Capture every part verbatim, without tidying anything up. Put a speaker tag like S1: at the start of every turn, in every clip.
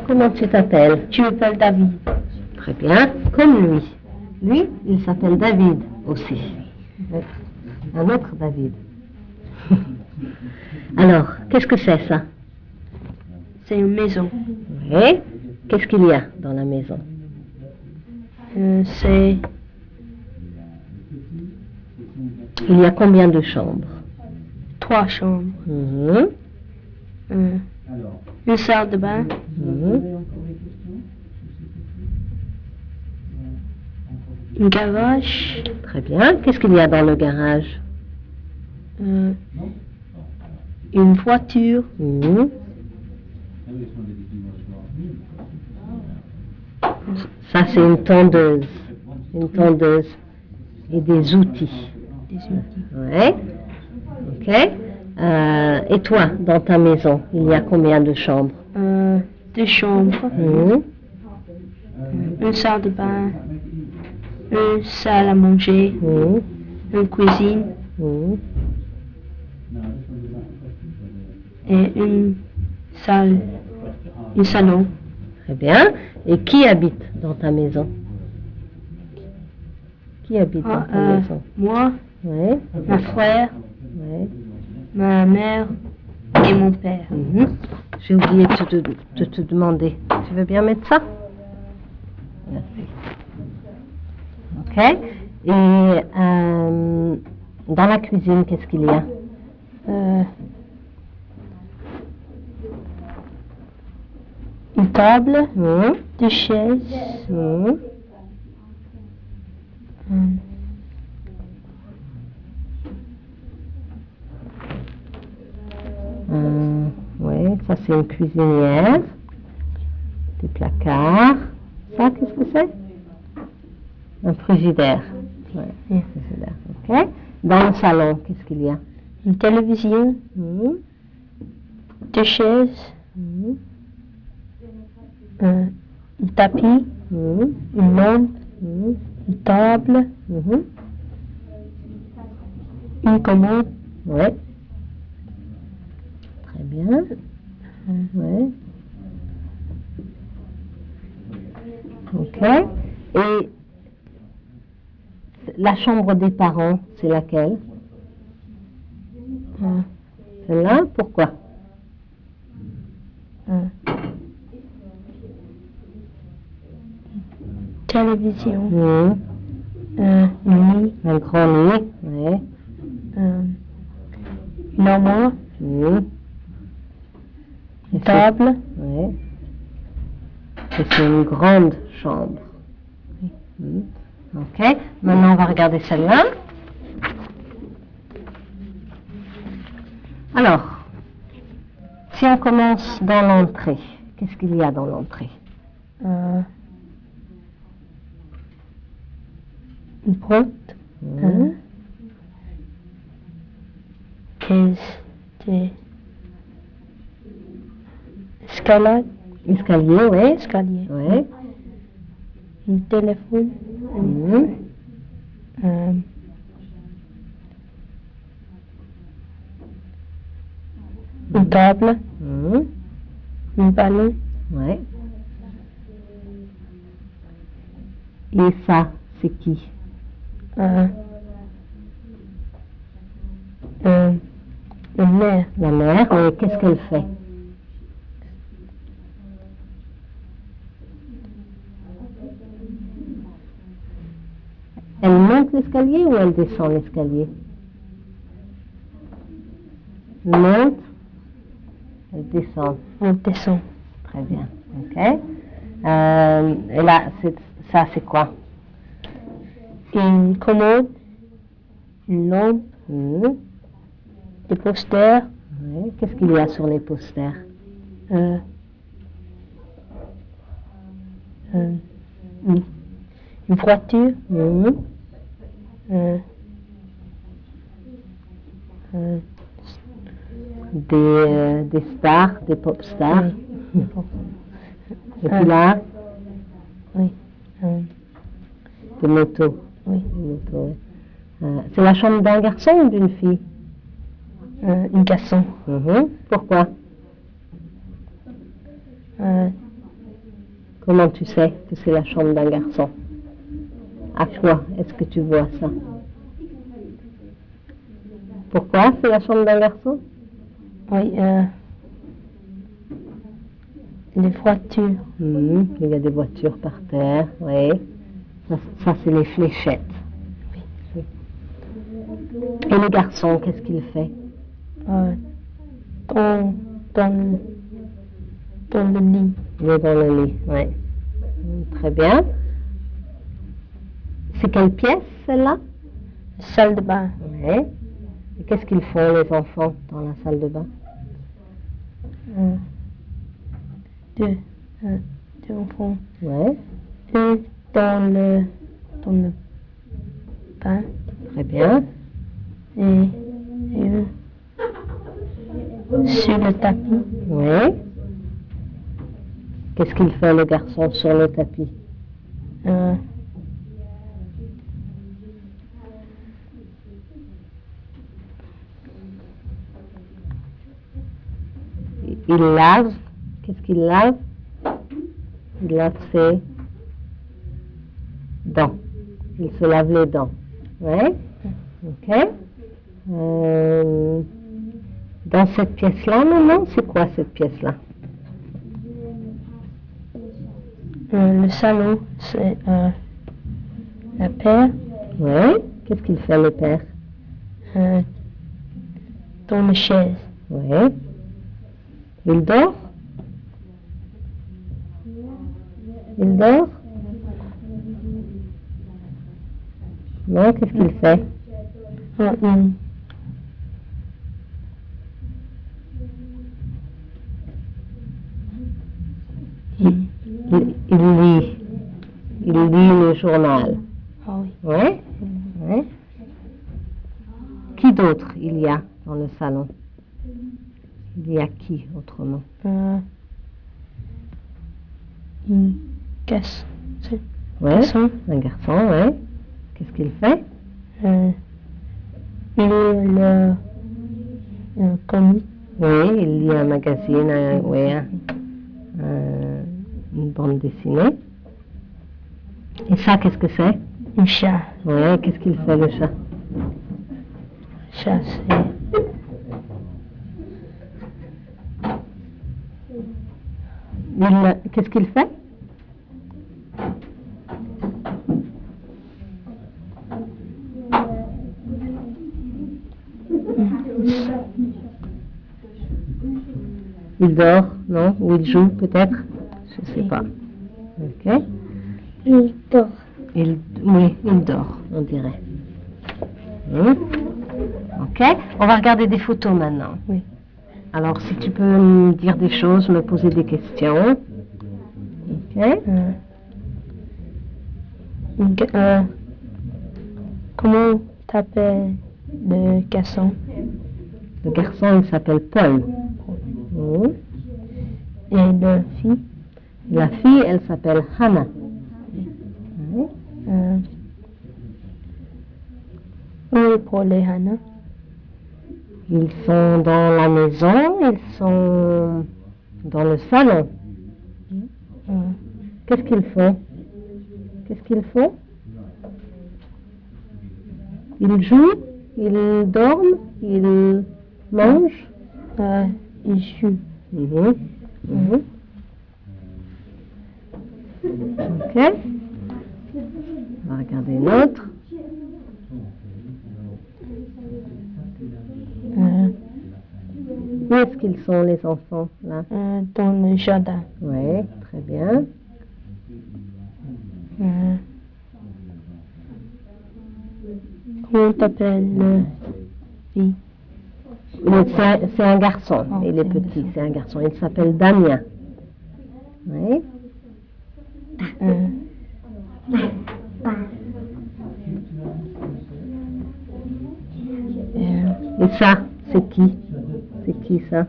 S1: comment tu t'appelles?
S2: Je m'appelle David.
S1: Très bien, comme lui. Lui, il s'appelle David aussi. Un autre David. Alors, qu'est-ce que c'est ça?
S2: C'est une maison.
S1: Oui. Qu'est-ce qu'il y a dans la maison?
S2: Euh, c'est...
S1: Il y a combien de chambres?
S2: Trois chambres.
S1: Mhm.
S2: Euh, une salle de bain.
S1: Mhm.
S2: Un garage.
S1: Très bien. Qu'est-ce qu'il y a dans le garage?
S2: Euh, une voiture.
S1: Mhm. Ça, c'est une tondeuse. Une tondeuse et des outils.
S2: Des outils.
S1: Ouais. Ok. Euh, et toi, dans ta maison, il y a combien de chambres?
S2: Euh, deux chambres.
S1: Mhm.
S2: Une salle de bain. Une salle à manger.
S1: Mhm.
S2: Une cuisine.
S1: Mhm.
S2: Et une salle. Un salon.
S1: Très bien. Et qui habite dans ta maison? Qui habite
S2: Ah,
S1: dans ta
S2: euh,
S1: maison?
S2: moi,
S1: Oui.
S2: mon frère,
S1: Oui.
S2: ma mère et mon père.
S1: Mhm. J'ai oublié de te, de te demander. Tu veux bien mettre ça? Merci. Ok. Et euh, dans la cuisine, qu'est-ce qu'il y a?
S2: Euh, une table,
S1: Mhm.
S2: deux chaises,
S1: Mhm.
S2: hum,
S1: Euh, oui, ça c'est une cuisinière. Des placards. Ça, qu'est-ce que c'est? Un frigidaire. Ouais, un frigidaire. Ok. Dans le salon, qu'est-ce qu'il y a?
S2: une télévision,
S1: Mhm.
S2: deux chaises,
S1: Mhm.
S2: un, un tapis,
S1: Mhm.
S2: une lampe,
S1: Mhm.
S2: une table,
S1: Mhm.
S2: une commode,
S1: Oui. Très bien. Oui. Ok. Et la chambre des parents, c'est laquelle?
S2: un,
S1: Celle-là, pourquoi?
S2: un, télévision,
S1: Mhm.
S2: un, un lit,
S1: Un grand lit. Oui.
S2: un, une armoire,
S1: Mhm.
S2: une table,
S1: Oui. Et c'est une grande chambre. Mhm. Ok. Maintenant, on va regarder celle-là. Alors, si on commence dans l'entrée, qu'est-ce qu'il y a dans l'entrée?
S2: un, une porte,
S1: Mhm.
S2: un, caisse, des escalade,
S1: Escalier, oui.
S2: escalier,
S1: Oui.
S2: un téléphone,
S1: Mhm.
S2: un, une table,
S1: Mhm.
S2: un ballon,
S1: Oui. Et ça, c'est qui?
S2: un, un, une mère,
S1: La mère, oui. Qu'est-ce qu'elle fait? Elle monte l'escalier ou elle descend l'escalier? Elle monte, elle descend.
S2: on descend,
S1: Très bien. Ok. Euh, et là, c'est- ça, c'est quoi?
S2: une commode, une lampe,
S1: Mhm.
S2: des posters,
S1: Oui. Qu'est-ce qu'il y a sur les posters?
S2: euh, un, une, une voiture,
S1: Mhm.
S2: un, un,
S1: Des, euh, des stars, des pop stars.
S2: oui,
S1: Et puis là,
S2: oui, un,
S1: des motos.
S2: oui,
S1: Des motos, oui. Euh, c'est la chambre d'un garçon ou d'une fille?
S2: un, un garçon,
S1: Mhm. Pourquoi?
S2: un,
S1: Comment tu sais que c'est la chambre d'un garçon? À quoi est-ce que tu vois ça? Pourquoi c'est la chambre d'un garçon?
S2: Oui, euh, les voitures.
S1: Mmh, il y a des voitures par terre, oui. Ça, ça c'est les fléchettes. Oui. Et le garçon, qu'est-ce qu'il fait?
S2: Euh, dans, dans, dans le lit.
S1: Il est dans le lit, oui. Très bien. C'est quelle pièce, celle-là?
S2: Salle de bain.
S1: Oui. Et qu'est-ce qu'ils font, les enfants, dans la salle de bain?
S2: Euh, deux, euh, deux enfants.
S1: Oui.
S2: Un dans le, dans le bain.
S1: Très bien.
S2: Et, et un sur le tapis.
S1: Oui. Qu'est-ce qu'il fait, le garçon, sur le tapis?
S2: Euh,
S1: Il lave. Qu'est-ce qu'il lave? Il lave ses dents. Il se lave les dents. Oui. Ok. Euh, dans cette pièce-là, maintenant, c'est quoi cette pièce-là?
S2: euh, le salon, c'est euh, la père.
S1: Oui. Qu'est-ce qu'il fait, le père?
S2: Euh, dans la chaise.
S1: Oui. Il dort? Il dort? Non, qu'est-ce qu'il fait?
S2: Euh, il, il,
S1: Il, il lit. Il lit le journal.
S2: ah oui.
S1: Oui. Oui. Qui d'autre il y a dans le salon? Il y a qui autrement?
S2: Euh, une casse. C'est
S1: Oui.
S2: garçon.
S1: Un garçon, oui. Qu'est-ce qu'il fait?
S2: Euh, il est le, le comique.
S1: Oui, il lit un magazine, un, oui, un, un, une bande dessinée. Et ça, qu'est-ce que c'est?
S2: Un chat.
S1: Oui, qu'est-ce qu'il fait, le chat?
S2: Chat, c'est...
S1: Il, qu'est-ce qu'il fait? Il dort, non? Ou il joue, peut-être? Je ne sais pas. Ok.
S2: Il dort.
S1: Il, oui, il dort, on dirait. Hmm. Ok. On va regarder des photos maintenant.
S2: Oui.
S1: Alors, si tu peux me dire des choses, me poser des questions. Ok.
S2: Euh, une ga- euh, comment t'appelles le garçon?
S1: Le garçon, il s'appelle Paul. Hmm.
S2: Et la fille?
S1: La fille, elle s'appelle Hannah. Hmm.
S2: Euh, où est Paul et Hannah?
S1: Ils sont dans la maison, ils sont dans le salon.
S2: Euh,
S1: Qu'est-ce qu'ils font? Qu'est-ce qu'ils font? Ils jouent, ils dorment, ils mangent.
S2: euh, il joue.
S1: Mhm. Mhm. Ok. On va regarder une autre.
S2: Euh,
S1: Où est-ce qu'ils sont, les enfants, là?
S2: euh, dans le jardin.
S1: Oui, très bien.
S2: Euh, comment t'appelles le fille?
S1: Mais C'est un, c'est un garçon,
S2: Oh,
S1: il
S2: c'est
S1: est
S2: un
S1: petit,
S2: garçon.
S1: c'est un garçon. Il s'appelle Damien. Oui.
S2: Euh, euh,
S1: Et ça, c'est qui? C'est qui ça?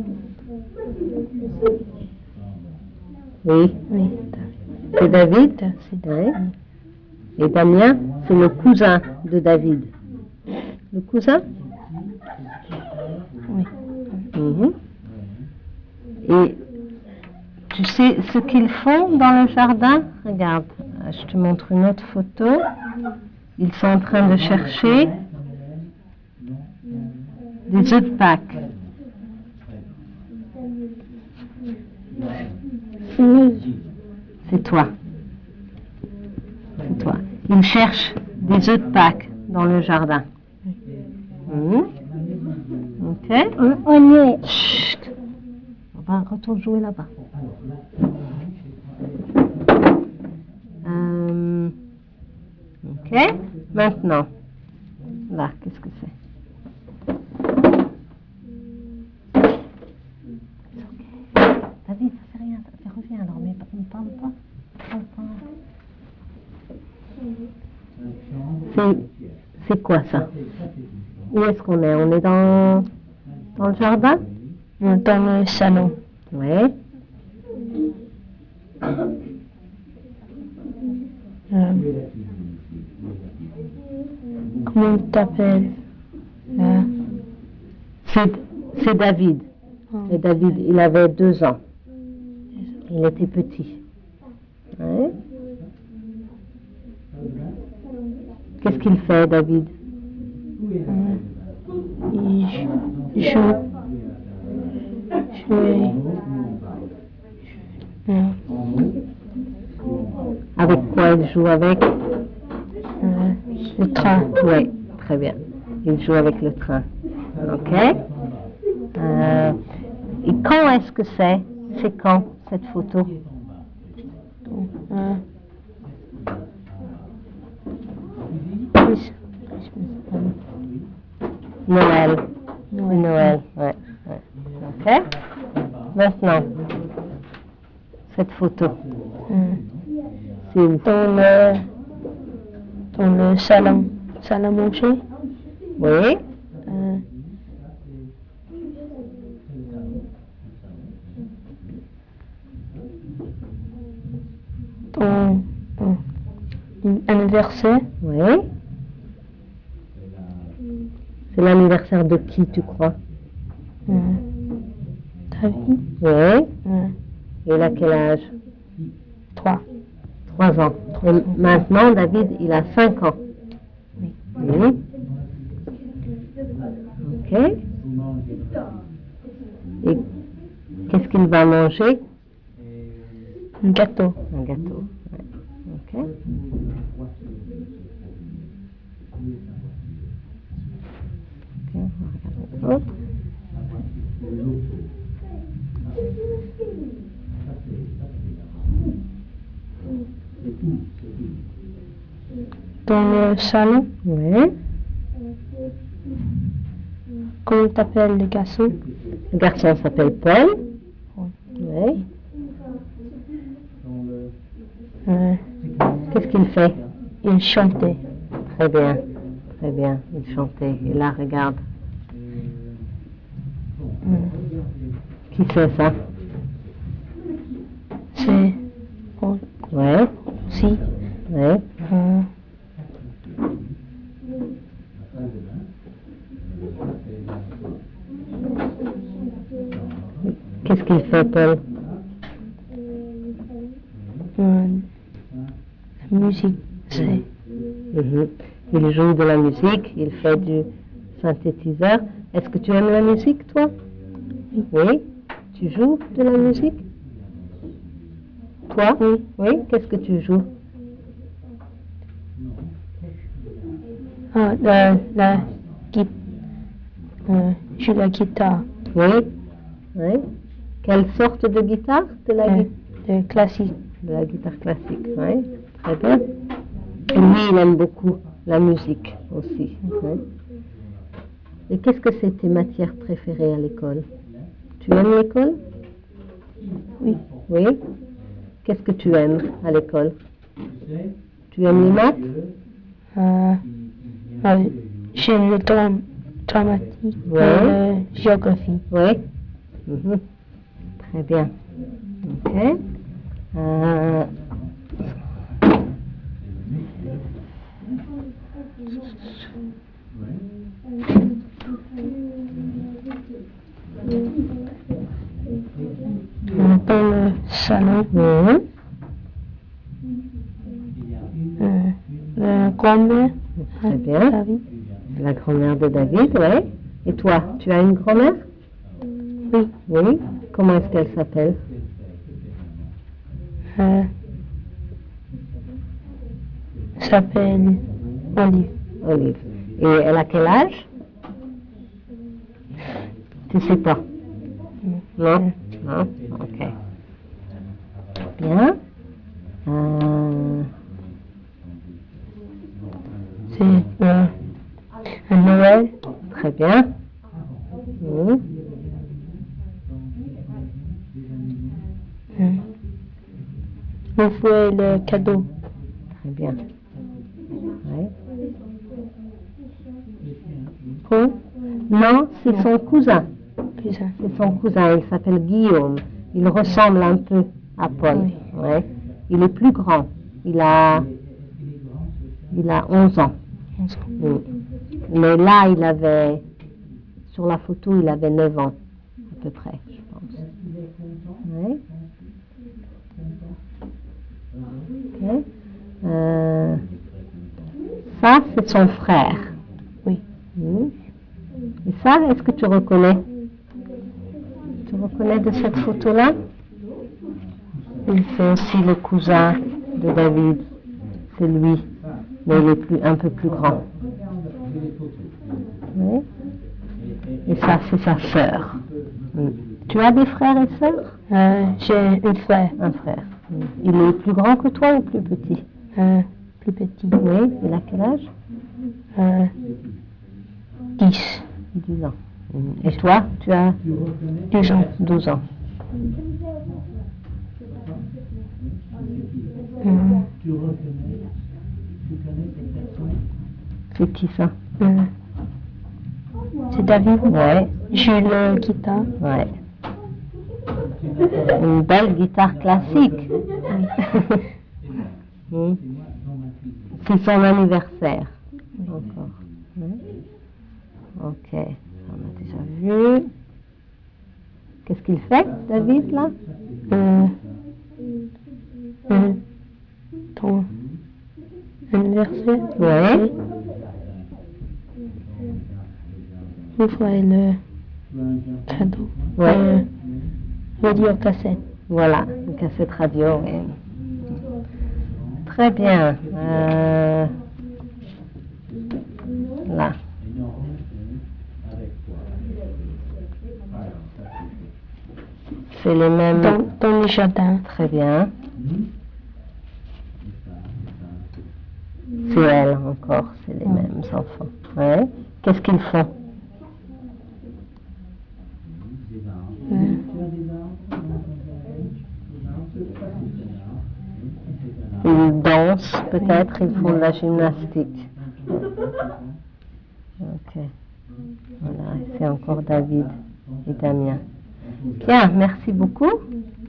S1: Oui,
S2: oui,
S1: c'est David.
S2: t'as- c'est
S1: Oui. Et Damien, c'est le cousin de David. Le cousin?
S2: Oui.
S1: Mhm. Et Tu sais ce qu'ils font dans le jardin? Regarde, je te montre une autre photo. Ils sont en train de chercher des œufs de Pâques. C'est toi. C'est toi. Ils cherchent des œufs de Pâques dans le jardin. Mmh. Ok.
S2: On est.
S1: Chut. On va retourner jouer là-bas. Euh, ok. Maintenant, là, qu'est-ce que c'est? C'est ok. David, ça fait rien. Ça fait reviens alors, mais ne parle pas. Parle pas. C'est, c'est quoi ça? Où est-ce qu'on est? On est dans, dans le jardin?
S2: Dans le salon.
S1: Oui.
S2: Euh, comment tu t'appelles? Euh,
S1: c'est, c'est David.
S2: oh.
S1: Et David, il avait deux ans. Il était petit. Oui. Qu'est-ce qu'il fait, David?
S2: Euh, il joue. Jouer. Euh,
S1: Avec quoi il joue avec?
S2: euh, le train.
S1: Oui, très bien. Il joue avec le train. Ok. Euh, et quand est-ce que c'est? C'est quand cette photo?
S2: Euh,
S1: Noël.
S2: Noël.
S1: Noël, ouais, ouais. Ok. Maintenant, cette photo,
S2: Euh,
S1: c'est où?
S2: dans le dans le salon salle à manger.
S1: Oui.
S2: Euh, dans, dans un anniversaire.
S1: Oui. C'est l'anniversaire de qui, tu crois?
S2: Euh, David.
S1: Oui.
S2: Euh,
S1: Il a quel âge?
S2: trois.
S1: Trois ans. Et maintenant, David, il a cinq ans.
S2: Oui.
S1: Oui. Ok. Et qu'est-ce qu'il va manger?
S2: Un gâteau.
S1: Un gâteau. Ouais. Ok. Ok, on va regarder l'autre.
S2: Dans le salon.
S1: Oui.
S2: Comment t'appelles le garçon?
S1: Le garçon s'appelle Paul.
S2: Oui.
S1: Oui.
S2: Euh,
S1: Qu'est-ce qu'il fait?
S2: il chantait.
S1: Très bien. Très bien. Il chantait. Et là, regarde.
S2: Euh,
S1: Qui c'est ça?
S2: c'est oh,
S1: Oui.
S2: si.
S1: Oui.
S2: Euh,
S1: Qu'est-ce qu'il fait, Paul?
S2: euh, la musique, c'est.
S1: Mhm. Il joue de la musique, il fait du synthétiseur. Est-ce que tu aimes la musique, toi?
S2: Oui.
S1: Oui. Tu joues de la musique? Toi?
S2: Oui.
S1: Oui. Qu'est-ce que tu joues?
S2: Ah, la, la guitare. Euh, je joue la guitare.
S1: Oui. Oui. Quelle sorte de guitare? De la,
S2: Euh,
S1: gui-
S2: de classique.
S1: de la guitare classique, oui. Très bien. Et lui, il aime beaucoup la musique aussi. Oui. Et qu'est-ce que c'est tes matières préférées à l'école? Tu aimes l'école?
S2: Oui.
S1: Oui. Qu'est-ce que tu aimes à l'école? Tu aimes les maths?
S2: Euh, euh, j'aime le dram- dramatique
S1: Ouais.
S2: et la géographie.
S1: Oui. Mhm. Très bien. Ok. Euh,
S2: Euh, dans le salon. salon.
S1: Mhm.
S2: Euh, la grand-mère.
S1: Très bien.
S2: David.
S1: La grand-mère de David, oui. Et toi, tu as une grand-mère?
S2: Oui.
S1: Oui. Comment est-ce qu'elle s'appelle?
S2: Euh, s'appelle Olive.
S1: Olive. Et elle a quel âge? Tu sais pas? Non? Non? Ok. Bien. Euh,
S2: C'est euh, un Noël.
S1: très bien. Oui.
S2: Euh, Ouvrir le cadeau.
S1: Très bien. Oui.
S2: Paul.
S1: Non, c'est son cousin.
S2: Cousin.
S1: C'est son cousin. Il s'appelle Guillaume. Il ressemble un peu à Paul.
S2: Oui.
S1: Ouais. Il est plus grand. Il a, il a onze ans.
S2: onze ans.
S1: Oui. Mais là, il avait, sur la photo, il avait neuf ans, à peu près, je pense. Oui. Ok. Euh, ça, c'est son frère.
S2: Oui.
S1: Oui. Et ça, est-ce que tu reconnais? Tu reconnais de cette photo-là? C'est aussi le cousin de David. C'est lui, mais il est plus, un peu plus grand. Oui. Et ça, c'est sa sœur. Oui. Tu as des frères et sœurs?
S2: Euh, j'ai un frère.
S1: Un frère. Oui. Il est plus grand que toi ou plus petit?
S2: Euh, plus petit.
S1: Oui. Il a quel âge?
S2: Euh, dix.
S1: dix ans. Et toi, tu as
S2: douze ans.
S1: douze ans.
S2: Euh,
S1: C'est qui ça?
S2: euh, c'est David.
S1: Ouais.
S2: Joue la guitare.
S1: Ouais. Une belle guitare classique. Hmm. C'est son anniversaire. Encore. Ouais. Ok, ça on a déjà vu. Qu'est-ce qu'il fait, David, là?
S2: Euh, euh, ton anniversaire.
S1: Ouais.
S2: Ouvre le cadeau.
S1: Ouais.
S2: Euh, radio cassette.
S1: Voilà, une cassette radio. Oui. Très bien. Euh, là. C'est les mêmes.
S2: Dans, dans le jardin.
S1: Très bien. C'est elle encore, c'est les mêmes enfants. Ouais. Qu'est-ce qu'ils font?
S2: Euh,
S1: Ils dansent peut-être, ils font de la gymnastique. Ok. Voilà, c'est encore David et Damien. Bien, merci beaucoup.